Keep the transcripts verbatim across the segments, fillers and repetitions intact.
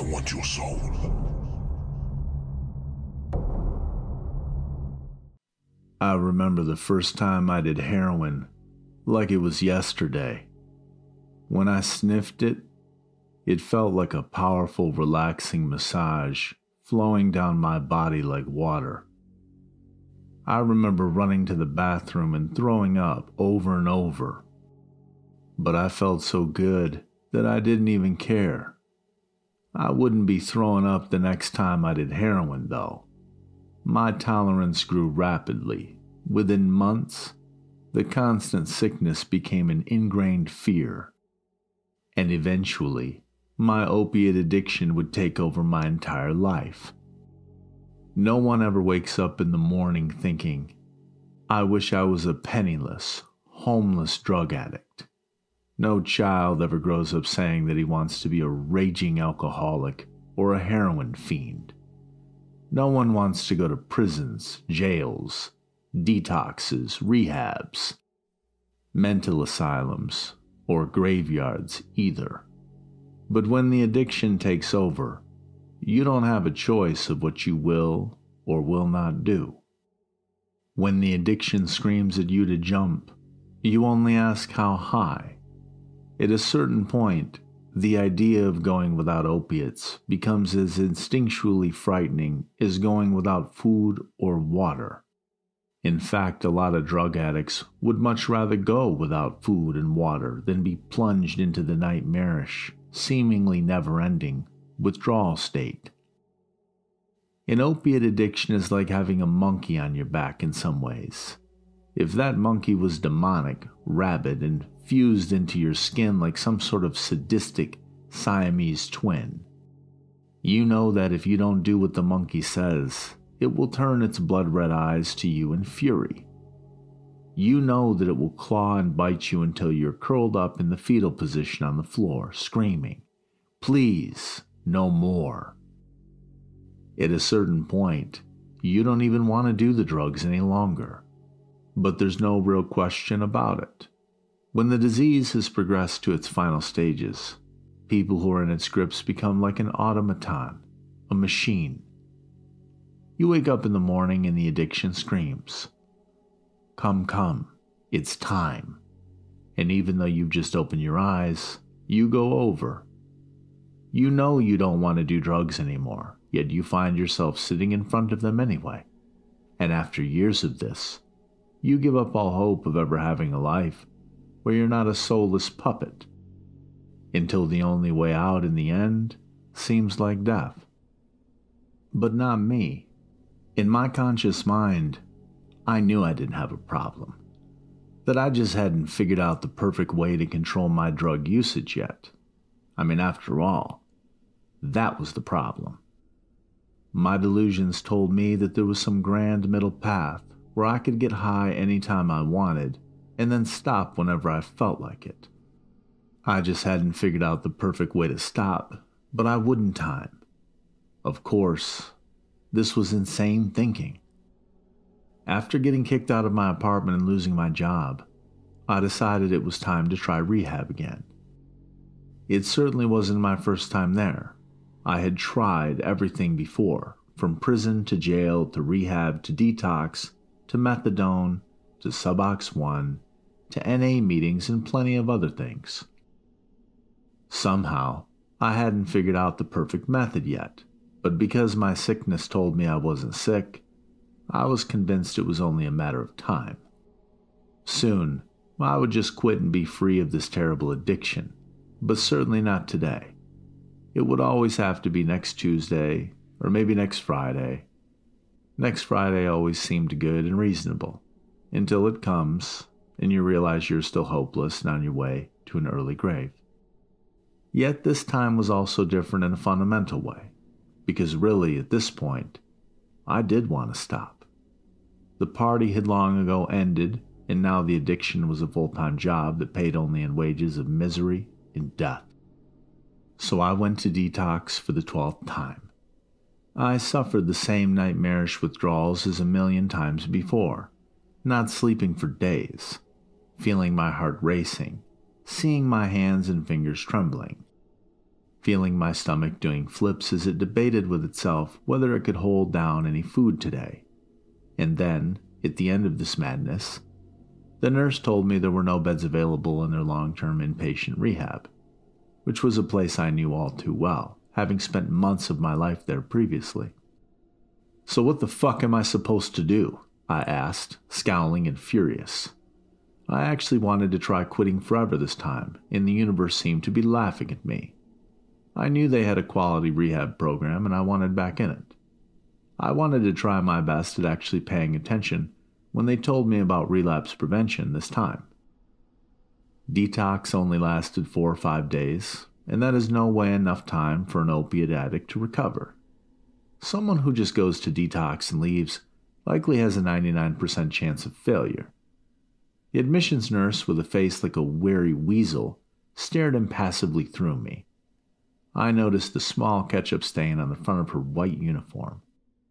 want your soul. I remember the first time I did heroin like it was yesterday. When I sniffed it, it felt like a powerful, relaxing massage flowing down my body like water. I remember running to the bathroom and throwing up over and over. But I felt so good that I didn't even care. I wouldn't be throwing up the next time I did heroin, though. My tolerance grew rapidly. Within months, the constant sickness became an ingrained fear. And eventually, my opiate addiction would take over my entire life. No one ever wakes up in the morning thinking, I wish I was a penniless, homeless drug addict. No child ever grows up saying that he wants to be a raging alcoholic or a heroin fiend. No one wants to go to prisons, jails, detoxes, rehabs, mental asylums, or graveyards either. But when the addiction takes over, you don't have a choice of what you will or will not do. When the addiction screams at you to jump, you only ask how high. At a certain point, the idea of going without opiates becomes as instinctually frightening as going without food or water. In fact, a lot of drug addicts would much rather go without food and water than be plunged into the nightmarish, seemingly never-ending withdrawal state. An opiate addiction is like having a monkey on your back in some ways. If that monkey was demonic, rabid, and fused into your skin like some sort of sadistic Siamese twin, you know that if you don't do what the monkey says, it will turn its blood-red eyes to you in fury. You know that it will claw and bite you until you're curled up in the fetal position on the floor, screaming, "Please, no more." At a certain point, you don't even want to do the drugs any longer. But there's no real question about it. When the disease has progressed to its final stages, people who are in its grips become like an automaton, a machine. You wake up in the morning and the addiction screams, "Come, come, it's time." And even though you've just opened your eyes, you go over. You know you don't want to do drugs anymore, yet you find yourself sitting in front of them anyway. And after years of this, you give up all hope of ever having a life where you're not a soulless puppet, until the only way out in the end seems like death. But not me. In my conscious mind, I knew I didn't have a problem, that I just hadn't figured out the perfect way to control my drug usage yet. I mean, after all, that was the problem. My delusions told me that there was some grand middle path where I could get high anytime I wanted and then stop whenever I felt like it. I just hadn't figured out the perfect way to stop, but I wouldn't time. Of course, this was insane thinking. After getting kicked out of my apartment and losing my job, I decided it was time to try rehab again. It certainly wasn't my first time there. I had tried everything before, from prison to jail to rehab to detox to methadone to Subox One to N A meetings and plenty of other things. Somehow, I hadn't figured out the perfect method yet, but because my sickness told me I wasn't sick, I was convinced it was only a matter of time. Soon, I would just quit and be free of this terrible addiction, but certainly not today. It would always have to be next Tuesday, or maybe next Friday. Next Friday always seemed good and reasonable, until it comes, and you realize you're still hopeless and on your way to an early grave. Yet this time was also different in a fundamental way, because really, at this point, I did want to stop. The party had long ago ended, and now the addiction was a full-time job that paid only in wages of misery and death. So I went to detox for the twelfth time. I suffered the same nightmarish withdrawals as a million times before, not sleeping for days, feeling my heart racing, seeing my hands and fingers trembling. feeling my stomach doing flips as it debated with itself whether it could hold down any food today. And then, at the end of this madness, the nurse told me there were no beds available in their long-term inpatient rehab, which was a place I knew all too well, having spent months of my life there previously. So what the fuck am I supposed to do? I asked, scowling and furious. I actually wanted to try quitting forever this time, and the universe seemed to be laughing at me. I knew they had a quality rehab program, and I wanted back in it. I wanted to try my best at actually paying attention when they told me about relapse prevention this time. Detox only lasted four or five days, and that is no way enough time for an opiate addict to recover. Someone who just goes to detox and leaves likely has a ninety-nine percent chance of failure. The admissions nurse, with a face like a wary weasel, stared impassively through me. I noticed the small ketchup stain on the front of her white uniform.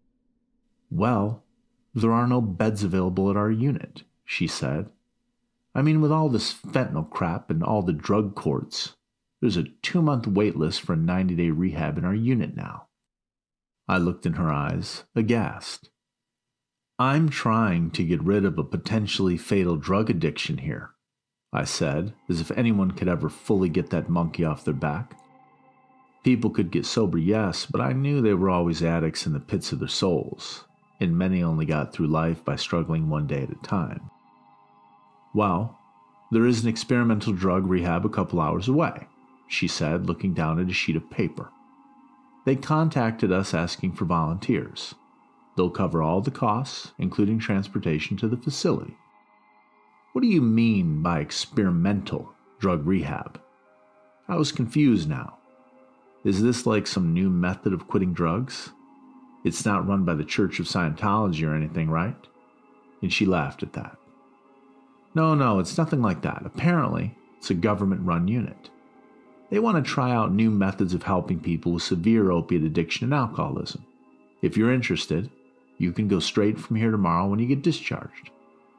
"Well, there are no beds available at our unit," she said. "I mean, with all this fentanyl crap and all the drug courts, there's a two-month wait list for a ninety-day rehab in our unit now." I looked in her eyes, aghast. "I'm trying to get rid of a potentially fatal drug addiction here," I said, as if anyone could ever fully get that monkey off their back. People could get sober, yes, but I knew they were always addicts in the pits of their souls, and many only got through life by struggling one day at a time. "Well, there is an experimental drug rehab a couple hours away," she said, looking down at a sheet of paper. "They contacted us asking for volunteers. They'll cover all the costs, including transportation to the facility." "What do you mean by experimental drug rehab?" I was confused now. Is this like some new method of quitting drugs? It's not run by the Church of Scientology or anything, right? And she laughed at that. "No, no, it's nothing like that. Apparently, it's a government-run unit. They want to try out new methods of helping people with severe opiate addiction and alcoholism. If you're interested, you can go straight from here tomorrow when you get discharged."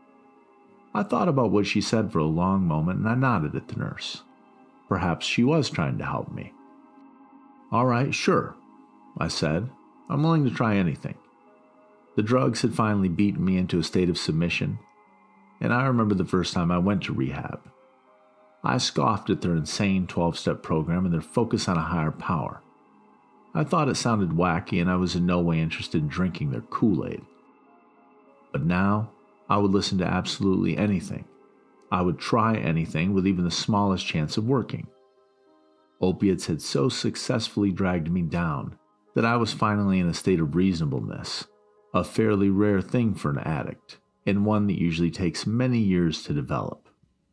I thought about what she said for a long moment, and I nodded at the nurse. Perhaps she was trying to help me. "All right, sure," I said. "I'm willing to try anything." The drugs had finally beaten me into a state of submission, and I remember the first time I went to rehab. I scoffed at their insane twelve-step program and their focus on a higher power. I thought it sounded wacky, and I was in no way interested in drinking their Kool-Aid. But now, I would listen to absolutely anything. I would try anything with even the smallest chance of working. Opiates had so successfully dragged me down that I was finally in a state of reasonableness, a fairly rare thing for an addict, and one that usually takes many years to develop.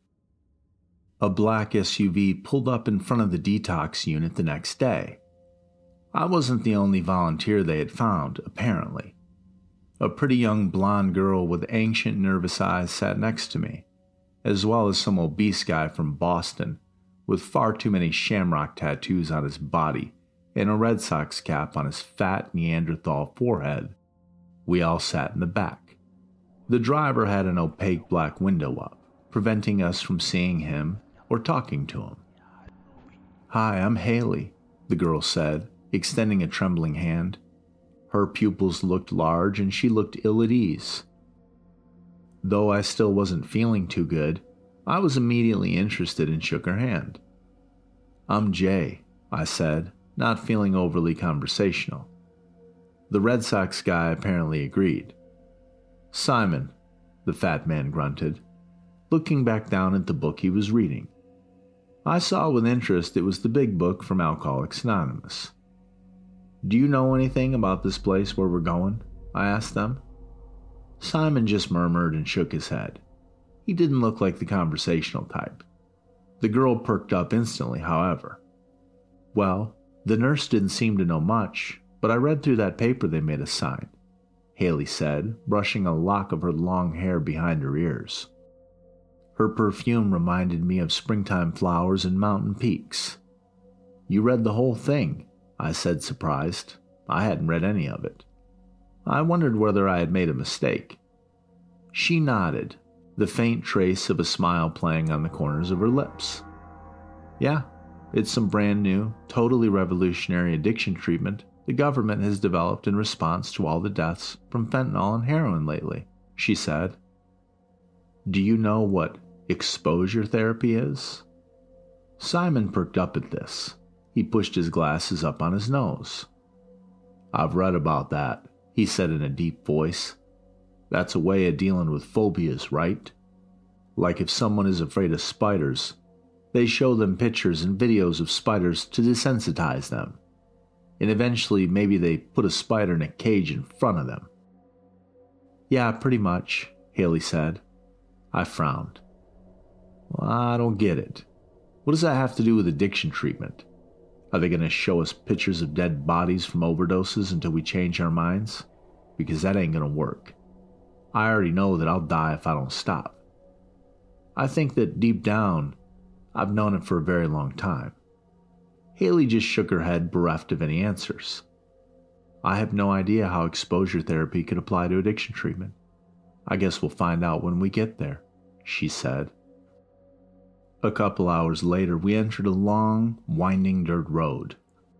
A black S U V pulled up in front of the detox unit the next day. I wasn't the only volunteer they had found, apparently. A pretty young blonde girl with ancient, nervous eyes sat next to me, as well as some obese guy from Boston with far too many shamrock tattoos on his body and a Red Sox cap on his fat Neanderthal forehead. We all sat in the back. The driver had an opaque black window up, preventing us from seeing him or talking to him. "Hi, I'm Haley," the girl said, extending a trembling hand. Her pupils looked large and she looked ill at ease. Though I still wasn't feeling too good, I was immediately interested and shook her hand. "I'm Jay," I said, not feeling overly conversational. The Red Sox guy apparently agreed. "Simon," the fat man grunted, looking back down at the book he was reading. I saw with interest it was the big book from Alcoholics Anonymous. "Do you know anything about this place where we're going?" I asked them. Simon just murmured and shook his head. He didn't look like the conversational type. The girl perked up instantly, however. "Well, the nurse didn't seem to know much, but I read through that paper they made us sign," Haley said, brushing a lock of her long hair behind her ears. Her perfume reminded me of springtime flowers and mountain peaks. "You read the whole thing," I said, surprised. I hadn't read any of it. I wondered whether I had made a mistake. She nodded, the faint trace of a smile playing on the corners of her lips. "Yeah, It's some brand new, totally revolutionary addiction treatment the government has developed in response to all the deaths from fentanyl and heroin lately," she said. "Do you know what exposure therapy is?" Simon perked up at this. He pushed his glasses up on his nose. "I've read about that," he said in a deep voice. "That's a way of dealing with phobias, right? Like if someone is afraid of spiders, they show them pictures and videos of spiders to desensitize them. And eventually maybe they put a spider in a cage in front of them." "Yeah, pretty much," Haley said. I frowned. "Well, I don't get it. What does that have to do with addiction treatment? Are they going to show us pictures of dead bodies from overdoses until we change our minds? Because that ain't going to work. I already know that I'll die if I don't stop. I think that deep down, I've known it for a very long time." Haley just shook her head, bereft of any answers. "I have no idea how exposure therapy could apply to addiction treatment. I guess we'll find out when we get there," she said. A couple hours later, we entered a long, winding dirt road.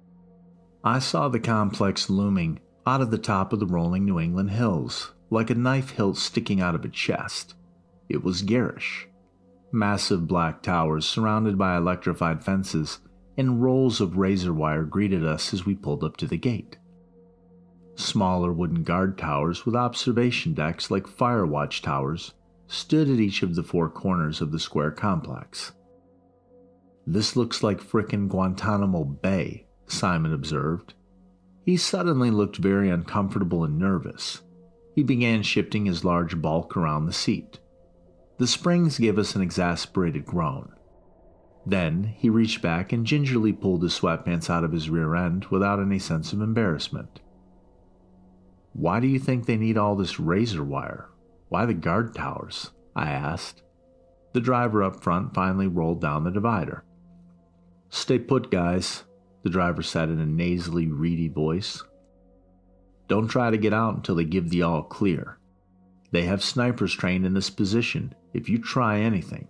I saw the complex looming out of the top of the rolling New England hills, like a knife hilt sticking out of a chest. It was garish. Massive black towers surrounded by electrified fences and rolls of razor wire greeted us as we pulled up to the gate. Smaller wooden guard towers with observation decks like fire watch towers stood at each of the four corners of the square complex. "This looks like frickin' Guantanamo Bay," Simon observed. He suddenly looked very uncomfortable and nervous. He began shifting his large bulk around the seat. The springs gave us an exasperated groan. Then he reached back and gingerly pulled his sweatpants out of his rear end without any sense of embarrassment. "Why do you think they need all this razor wire? Why the guard towers?" I asked. The driver up front finally rolled down the divider. "Stay put, guys," the driver said in a nasally, reedy voice. "Don't try to get out until they give the all clear. They have snipers trained in this position if you try anything."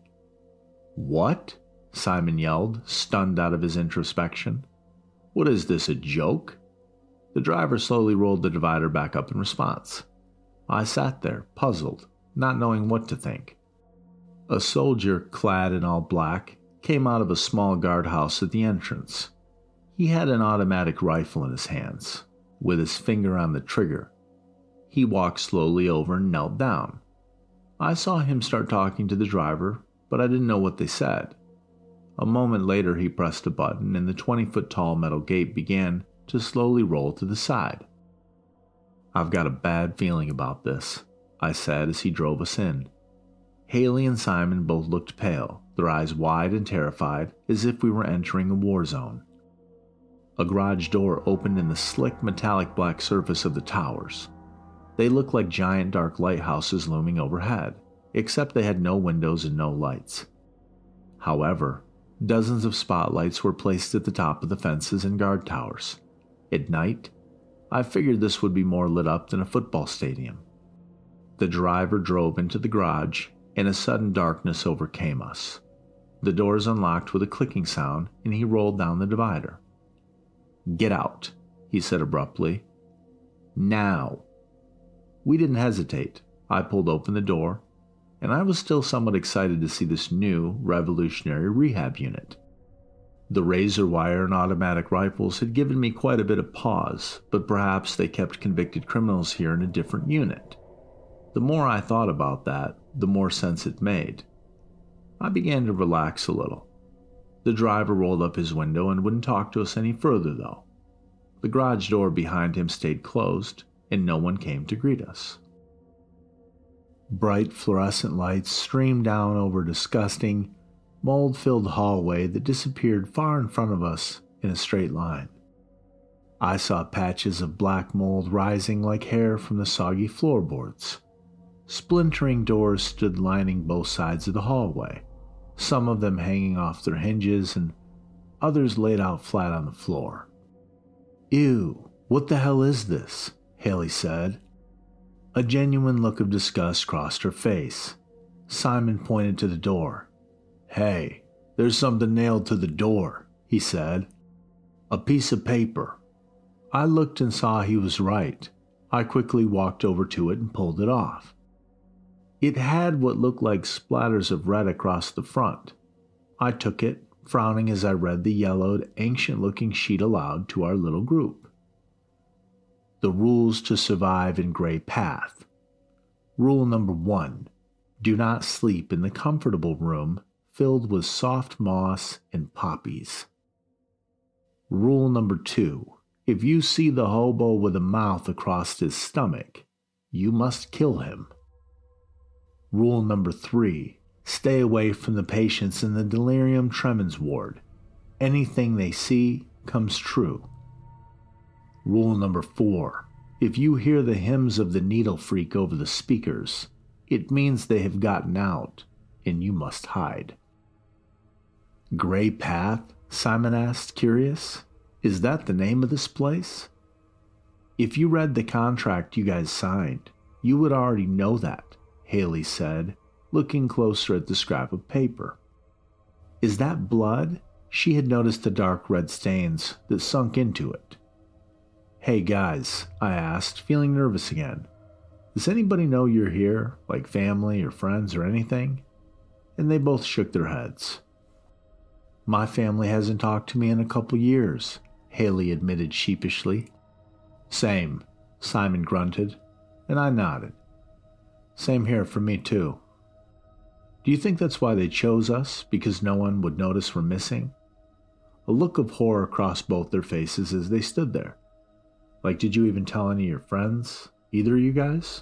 "What?" Simon yelled, stunned out of his introspection. "What is this, a joke?" The driver slowly rolled the divider back up in response. I sat there, puzzled, not knowing what to think. A soldier, clad in all black, came out of a small guardhouse at the entrance. He had an automatic rifle in his hands, with his finger on the trigger. He walked slowly over and knelt down. I saw him start talking to the driver, but I didn't know what they said. A moment later he pressed a button and the twenty-foot-tall metal gate began to slowly roll to the side. "I've got a bad feeling about this," I said as he drove us in. Haley and Simon both looked pale, their eyes wide and terrified, as if we were entering a war zone. A garage door opened in the slick metallic black surface of the towers. They looked like giant dark lighthouses looming overhead, except they had no windows and no lights. However, dozens of spotlights were placed at the top of the fences and guard towers. At night, I figured this would be more lit up than a football stadium. The driver drove into the garage, and a sudden darkness overcame us. The doors unlocked with a clicking sound, and he rolled down the divider. "Get out," he said abruptly. "Now." We didn't hesitate. I pulled open the door, and I was still somewhat excited to see this new, revolutionary rehab unit. The razor wire and automatic rifles had given me quite a bit of pause, but perhaps they kept convicted criminals here in a different unit. The more I thought about that, the more sense it made. I began to relax a little. The driver rolled up his window and wouldn't talk to us any further, though. The garage door behind him stayed closed, and no one came to greet us. Bright fluorescent lights streamed down over a disgusting, mold-filled hallway that disappeared far in front of us in a straight line. I saw patches of black mold rising like hair from the soggy floorboards. Splintering doors stood lining both sides of the hallway, some of them hanging off their hinges and others laid out flat on the floor. "Ew, what the hell is this?" Haley said. A genuine look of disgust crossed her face. Simon pointed to the door. "Hey, there's something nailed to the door," he said. "A piece of paper." I looked and saw he was right. I quickly walked over to it and pulled it off. It had what looked like splatters of red across the front. I took it, frowning as I read the yellowed, ancient-looking sheet aloud to our little group. The rules to survive in Gray Path. Rule number one. Do not sleep in the comfortable room filled with soft moss and poppies. Rule number two. If you see the hobo with a mouth across his stomach, you must kill him. Rule number three. Stay away from the patients in the delirium tremens ward. Anything they see comes true. Rule number four. If you hear the hymns of the needle freak over the speakers, it means they have gotten out, and you must hide. Gray Path? Simon asked, curious. Is that the name of this place? If you read the contract you guys signed, you would already know that, Haley said, looking closer at the scrap of paper. Is that blood? She had noticed the dark red stains that sunk into it. Hey guys, I asked, feeling nervous again. Does anybody know you're here, like family or friends or anything? And they both shook their heads. My family hasn't talked to me in a couple years, Haley admitted sheepishly. Same, Simon grunted, and I nodded. Same here for me too. Do you think that's why they chose us, because no one would notice we're missing? A look of horror crossed both their faces as they stood there. Like, did you even tell any of your friends? Either of you guys?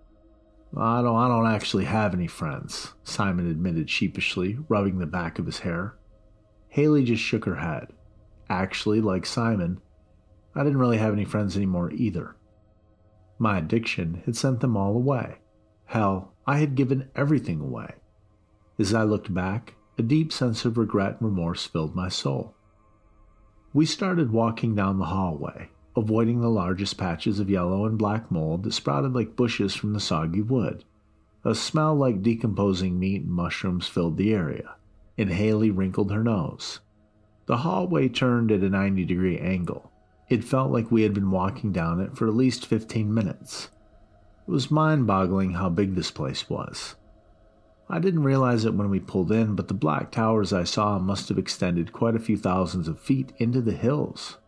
I don't, I don't actually have any friends, Simon admitted sheepishly, rubbing the back of his hair. Haley just shook her head. Actually, like Simon, I didn't really have any friends anymore either. My addiction had sent them all away. Hell, I had given everything away. As I looked back, a deep sense of regret and remorse filled my soul. We started walking down the hallway, avoiding the largest patches of yellow and black mold that sprouted like bushes from the soggy wood. A smell like decomposing meat and mushrooms filled the area, and Haley wrinkled her nose. The hallway turned at a ninety degree angle. It felt like we had been walking down it for at least fifteen minutes. It was mind-boggling how big this place was. I didn't realize it when we pulled in, but the black towers I saw must have extended quite a few thousands of feet into the hills.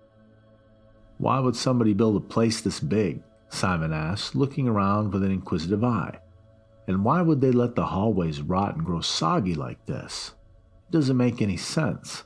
Why would somebody build a place this big? Simon asked, looking around with an inquisitive eye. And why would they let the hallways rot and grow soggy like this? It doesn't make any sense.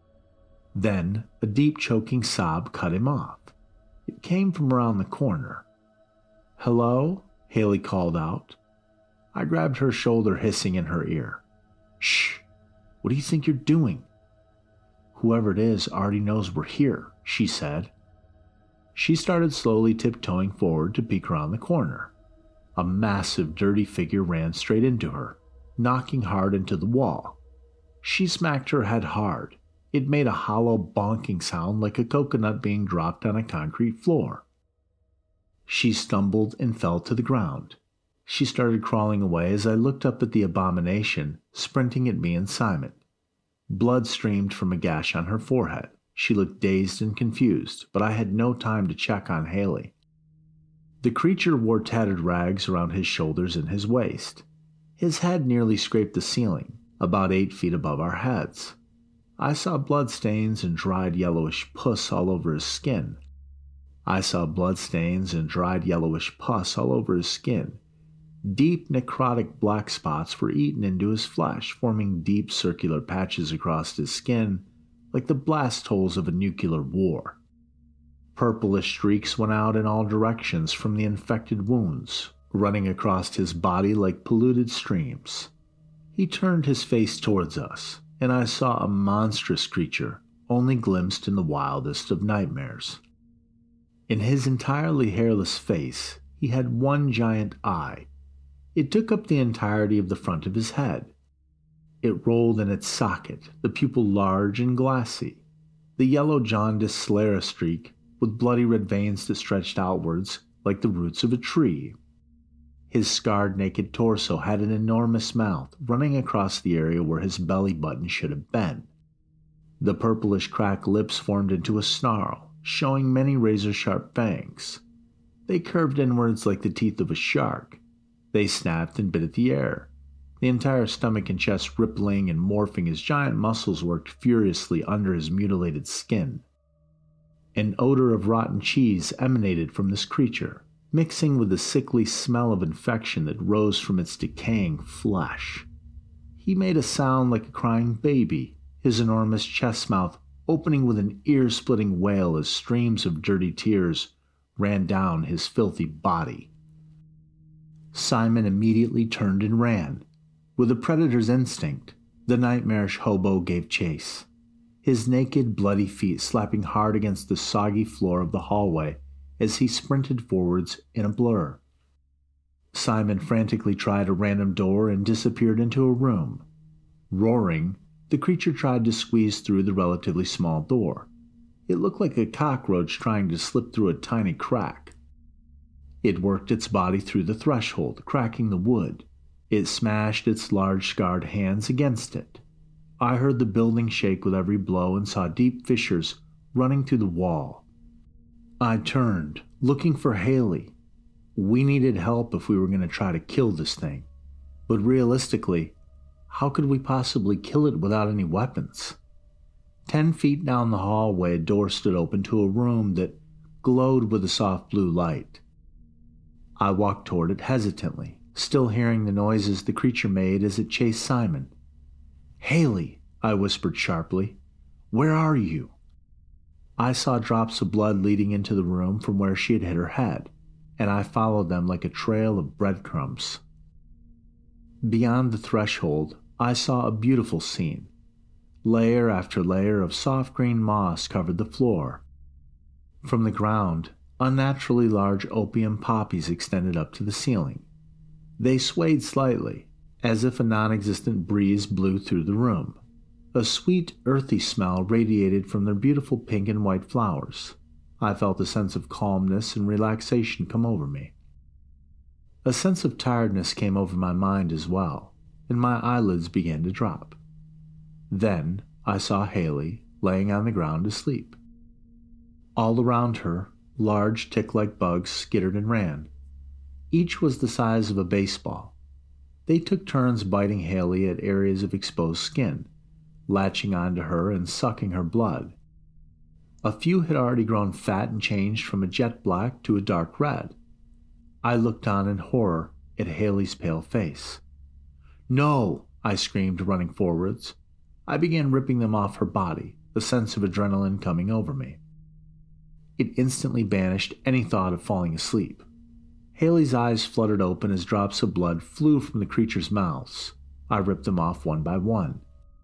Then, a deep choking sob cut him off. It came from around the corner. "Hello?" Haley called out. I grabbed her shoulder, hissing in her ear. "Shh! What do you think you're doing?" "Whoever it is already knows we're here," she said. She started slowly tiptoeing forward to peek around the corner. A massive, dirty figure ran straight into her, knocking hard into the wall. She smacked her head hard. It made a hollow, bonking sound like a coconut being dropped on a concrete floor. She stumbled and fell to the ground. She started crawling away as I looked up at the abomination, sprinting at me and Simon. Blood streamed from a gash on her forehead. She looked dazed and confused, but I had no time to check on Haley. The creature wore tattered rags around his shoulders and his waist. His head nearly scraped the ceiling, about eight feet above our heads. I saw blood stains and dried yellowish pus all over his skin. I saw blood stains and dried yellowish pus all over his skin. Deep necrotic black spots were eaten into his flesh, forming deep circular patches across his skin, like the blast holes of a nuclear war. Purplish streaks went out in all directions from the infected wounds, running across his body like polluted streams. He turned his face towards us, and I saw a monstrous creature only glimpsed in the wildest of nightmares. In his entirely hairless face, he had one giant eye. It took up the entirety of the front of his head. It rolled in its socket, the pupil large and glassy, the yellow jaundice sclera streak with bloody red veins that stretched outwards like the roots of a tree. His scarred naked torso had an enormous mouth running across the area where his belly button should have been. The purplish cracked lips formed into a snarl, showing many razor-sharp fangs. They curved inwards like the teeth of a shark. They snapped and bit at the air, the entire stomach and chest rippling and morphing as giant muscles worked furiously under his mutilated skin. An odor of rotten cheese emanated from this creature, mixing with the sickly smell of infection that rose from its decaying flesh. He made a sound like a crying baby, his enormous chest mouth opening with an ear-splitting wail as streams of dirty tears ran down his filthy body. Simon immediately turned and ran. With a predator's instinct, the nightmarish hobo gave chase, his naked, bloody feet slapping hard against the soggy floor of the hallway as he sprinted forwards in a blur. Simon frantically tried a random door and disappeared into a room. Roaring, the creature tried to squeeze through the relatively small door. It looked like a cockroach trying to slip through a tiny crack. It worked its body through the threshold, cracking the wood. It smashed its large scarred hands against it. I heard the building shake with every blow and saw deep fissures running through the wall. I turned, looking for Haley. We needed help if we were going to try to kill this thing. But realistically, how could we possibly kill it without any weapons? Ten feet down the hallway, a door stood open to a room that glowed with a soft blue light. I walked toward it hesitantly, still hearing the noises the creature made as it chased Simon. "Haley," I whispered sharply, "where are you?" I saw drops of blood leading into the room from where she had hit her head, and I followed them like a trail of breadcrumbs. Beyond the threshold, I saw a beautiful scene. Layer after layer of soft green moss covered the floor. From the ground, unnaturally large opium poppies extended up to the ceiling. They swayed slightly, as if a non-existent breeze blew through the room. A sweet, earthy smell radiated from their beautiful pink and white flowers. I felt a sense of calmness and relaxation come over me. A sense of tiredness came over my mind as well, and my eyelids began to drop. Then I saw Haley laying on the ground asleep. All around her, large tick-like bugs skittered and ran. Each was the size of a baseball. They took turns biting Haley at areas of exposed skin, latching onto her and sucking her blood. A few had already grown fat and changed from a jet black to a dark red. I looked on in horror at Haley's pale face. "No!" I screamed, running forwards. I began ripping them off her body, a sense of adrenaline coming over me. It instantly banished any thought of falling asleep. Haley's eyes fluttered open as drops of blood flew from the creature's mouths. I ripped them off one by one.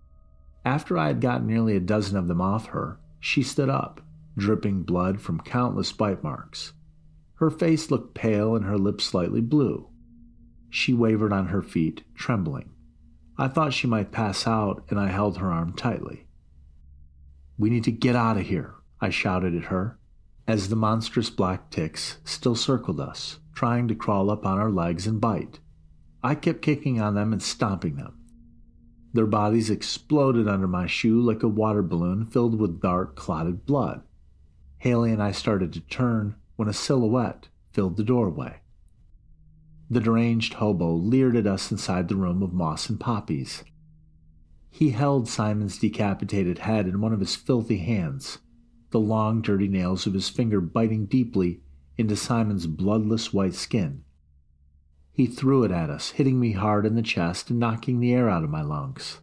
After I had gotten nearly a dozen of them off her, she stood up, dripping blood from countless bite marks. Her face looked pale and her lips slightly blue. She wavered on her feet, trembling. I thought she might pass out, and I held her arm tightly. "We need to get out of here," I shouted at her, as the monstrous black ticks still circled us, trying to crawl up on our legs and bite. I kept kicking on them and stomping them. Their bodies exploded under my shoe like a water balloon filled with dark, clotted blood. Haley and I started to turn when a silhouette filled the doorway. The deranged hobo leered at us inside the room of moss and poppies. He held Simon's decapitated head in one of his filthy hands, the long, dirty nails of his finger biting deeply into Simon's bloodless white skin. He threw it at us, hitting me hard in the chest and knocking the air out of my lungs.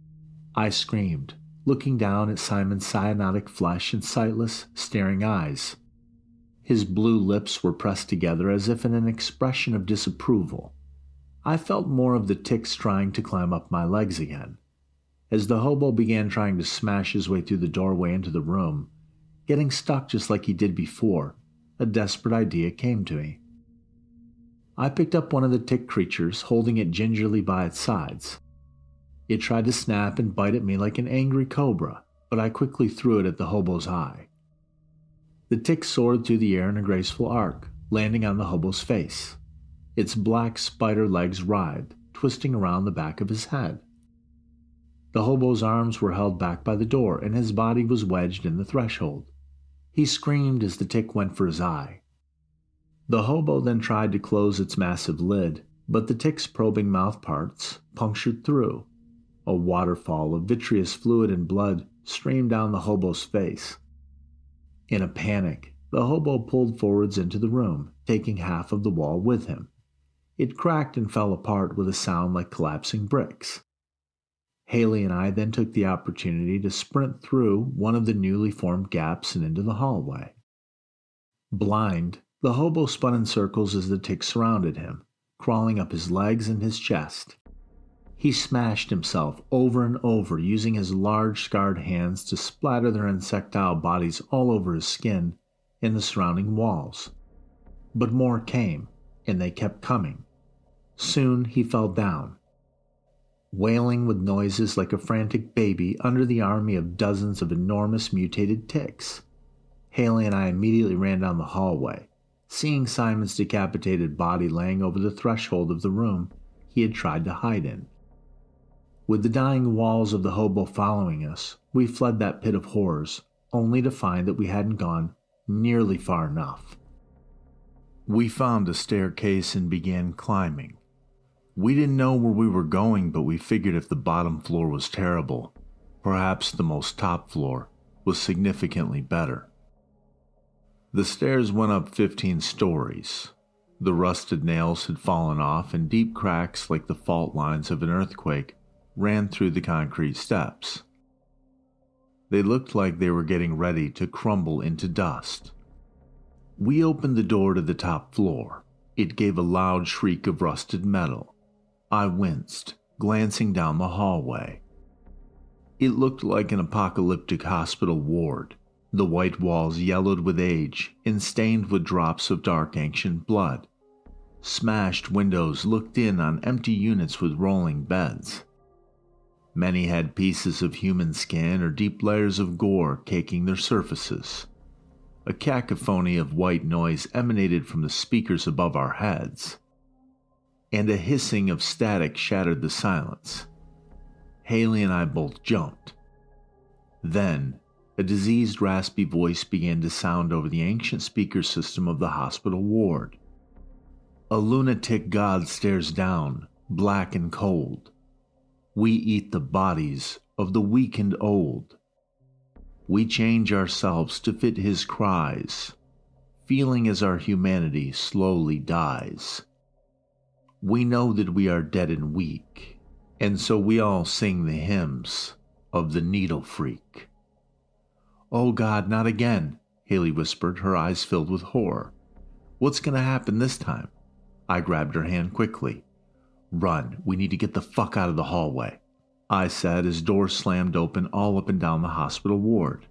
I screamed, looking down at Simon's cyanotic flesh and sightless, staring eyes. His blue lips were pressed together as if in an expression of disapproval. I felt more of the ticks trying to climb up my legs again. As the hobo began trying to smash his way through the doorway into the room, getting stuck just like he did before, a desperate idea came to me. I picked up one of the tick creatures, holding it gingerly by its sides. It tried to snap and bite at me like an angry cobra, but I quickly threw it at the hobo's eye. The tick soared through the air in a graceful arc, landing on the hobo's face. Its black spider legs writhed, twisting around the back of his head. The hobo's arms were held back by the door, and his body was wedged in the threshold. He screamed as the tick went for his eye. The hobo then tried to close its massive lid, but the tick's probing mouth parts punctured through. A waterfall of vitreous fluid and blood streamed down the hobo's face. In a panic, the hobo pulled forwards into the room, taking half of the wall with him. It cracked and fell apart with a sound like collapsing bricks. Haley and I then took the opportunity to sprint through one of the newly formed gaps and into the hallway. Blind, the hobo spun in circles as the tick surrounded him, crawling up his legs and his chest. He smashed himself over and over, using his large scarred hands to splatter their insectile bodies all over his skin and the surrounding walls. But more came, and they kept coming. Soon he fell down, wailing with noises like a frantic baby under the army of dozens of enormous mutated ticks. Haley and I immediately ran down the hallway, seeing Simon's decapitated body laying over the threshold of the room he had tried to hide in. With the dying walls of the hobo following us, we fled that pit of horrors, only to find that we hadn't gone nearly far enough. We found a staircase and began climbing. We didn't know where we were going, but we figured if the bottom floor was terrible, perhaps the most top floor was significantly better. The stairs went up fifteen stories. The rusted nails had fallen off, and deep cracks like the fault lines of an earthquake ran through the concrete steps. They looked like they were getting ready to crumble into dust. We opened the door to the top floor. It gave a loud shriek of rusted metal. I winced, glancing down the hallway. It looked like an apocalyptic hospital ward, the white walls yellowed with age and stained with drops of dark ancient blood. Smashed windows looked in on empty units with rolling beds. Many had pieces of human skin or deep layers of gore caking their surfaces. A cacophony of white noise emanated from the speakers above our heads, and a hissing of static shattered the silence. Haley and I both jumped. Then, a diseased, raspy voice began to sound over the ancient speaker system of the hospital ward. A lunatic god stares down, black and cold. We eat the bodies of the weak and old. We change ourselves to fit his cries, feeling as our humanity slowly dies. We know that we are dead and weak, and so we all sing the hymns of the needle freak. "Oh God, not again," Haley whispered, her eyes filled with horror. "What's going to happen this time?" I grabbed her hand quickly. "Run, we need to get the fuck out of the hallway," I said as doors slammed open all up and down the hospital ward.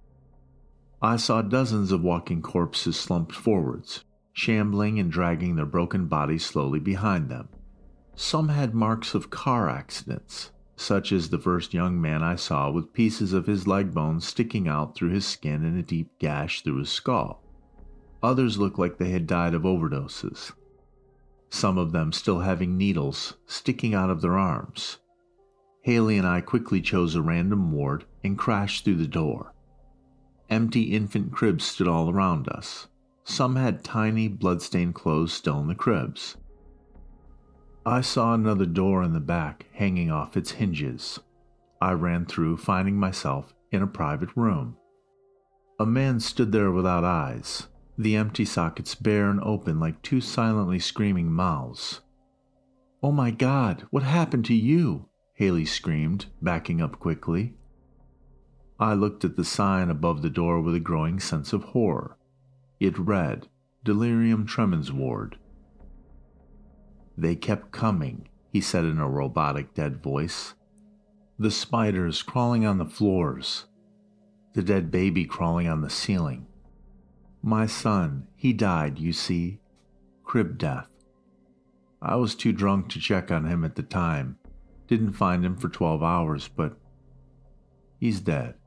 I saw dozens of walking corpses slumped forwards, shambling and dragging their broken bodies slowly behind them. Some had marks of car accidents, such as the first young man I saw with pieces of his leg bones sticking out through his skin and a deep gash through his skull. Others looked like they had died of overdoses, some of them still having needles sticking out of their arms. Haley and I quickly chose a random ward and crashed through the door. Empty infant cribs stood all around us. Some had tiny, blood-stained clothes still in the cribs. I saw another door in the back hanging off its hinges. I ran through, finding myself in a private room. A man stood there without eyes, the empty sockets bare and open like two silently screaming mouths. "Oh my God, what happened to you?" Haley screamed, backing up quickly. I looked at the sign above the door with a growing sense of horror. It read, "Delirium Tremens Ward." "They kept coming," he said in a robotic, dead voice. "The spiders crawling on the floors. The dead baby crawling on the ceiling. My son, he died, you see. Crib death. I was too drunk to check on him at the time. Didn't find him for twelve hours, but he's dead."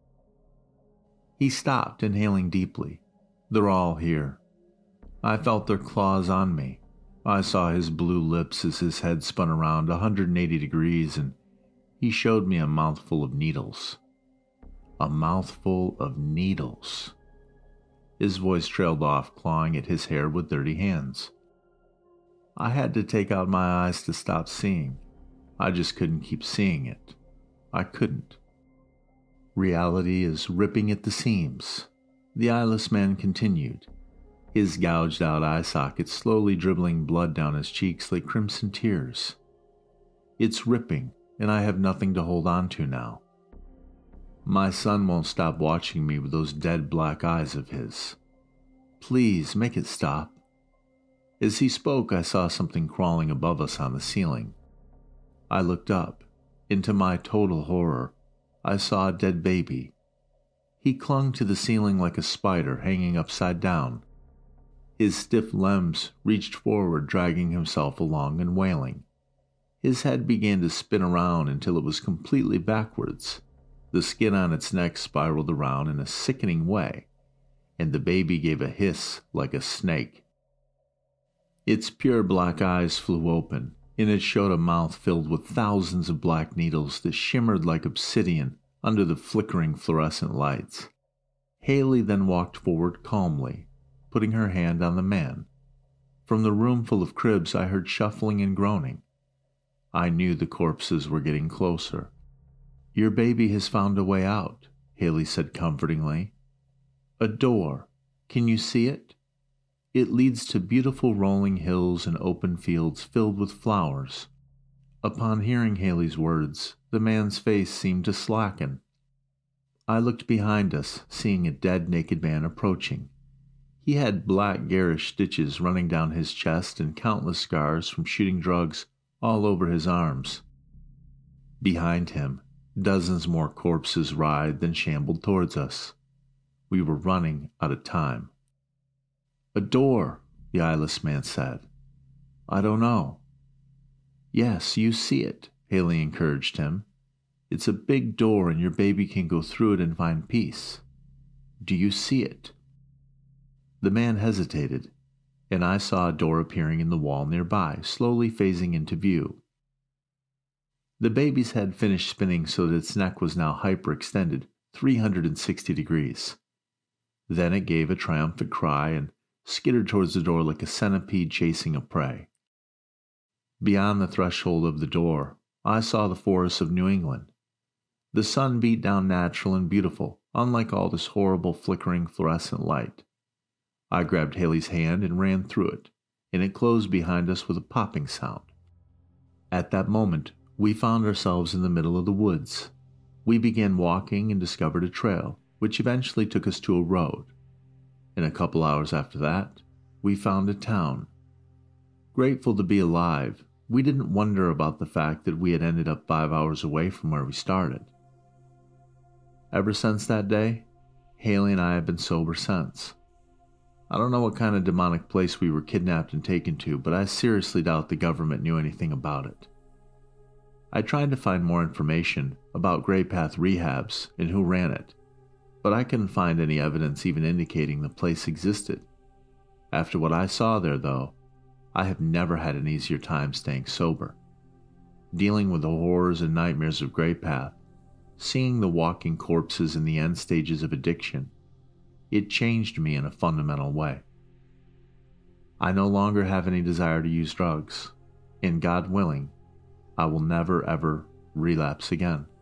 He stopped, inhaling deeply. "They're all here. I felt their claws on me. I saw his blue lips as his head spun around one hundred eighty degrees, and he showed me a mouthful of needles. A mouthful of needles. His voice trailed off, clawing at his hair with dirty hands. I had to take out my eyes to stop seeing. I just couldn't keep seeing it. I couldn't. Reality is ripping at the seams, the eyeless man continued, his gouged out eye sockets slowly dribbling blood down his cheeks like crimson tears. It's ripping, and I have nothing to hold on to now. My son won't stop watching me with those dead black eyes of his. Please, make it stop. As he spoke, I saw something crawling above us on the ceiling. I looked up. Into my total horror, I saw a dead baby. He clung to the ceiling like a spider hanging upside down. His stiff limbs reached forward, dragging himself along and wailing. His head began to spin around until it was completely backwards. The skin on its neck spiraled around in a sickening way, and the baby gave a hiss like a snake. Its pure black eyes flew open, and it showed a mouth filled with thousands of black needles that shimmered like obsidian under the flickering fluorescent lights. Haley then walked forward calmly, putting her hand on the man. From the room full of cribs, I heard shuffling and groaning. I knew the corpses were getting closer. Your baby has found a way out, Haley said comfortingly. A door. Can you see it? It leads to beautiful rolling hills and open fields filled with flowers. Upon hearing Haley's words, the man's face seemed to slacken. I looked behind us, seeing a dead, naked man approaching. He had black, garish stitches running down his chest and countless scars from shooting drugs all over his arms. Behind him, dozens more corpses writhed and shambled towards us. We were running out of time. A door, the eyeless man said. I don't know. Yes, you see it, Haley encouraged him. It's a big door and your baby can go through it and find peace. Do you see it? The man hesitated, and I saw a door appearing in the wall nearby, slowly phasing into view. The baby's head finished spinning so that its neck was now hyperextended, three hundred sixty degrees. Then it gave a triumphant cry and skittered towards the door like a centipede chasing a prey. Beyond the threshold of the door, I saw the forests of New England. The sun beat down natural and beautiful, unlike all this horrible flickering fluorescent light. I grabbed Haley's hand and ran through it, and it closed behind us with a popping sound. At that moment, we found ourselves in the middle of the woods. We began walking and discovered a trail, which eventually took us to a road. And a couple hours after that, we found a town. Grateful to be alive, we didn't wonder about the fact that we had ended up five hours away from where we started. Ever since that day, Haley and I have been sober since. I don't know what kind of demonic place we were kidnapped and taken to, but I seriously doubt the government knew anything about it. I tried to find more information about Gray Path Rehabs and who ran it, but I couldn't find any evidence even indicating the place existed. After what I saw there, though, I have never had an easier time staying sober. Dealing with the horrors and nightmares of Gray Path, seeing the walking corpses in the end stages of addiction, it changed me in a fundamental way. I no longer have any desire to use drugs, and God willing, I will never ever relapse again.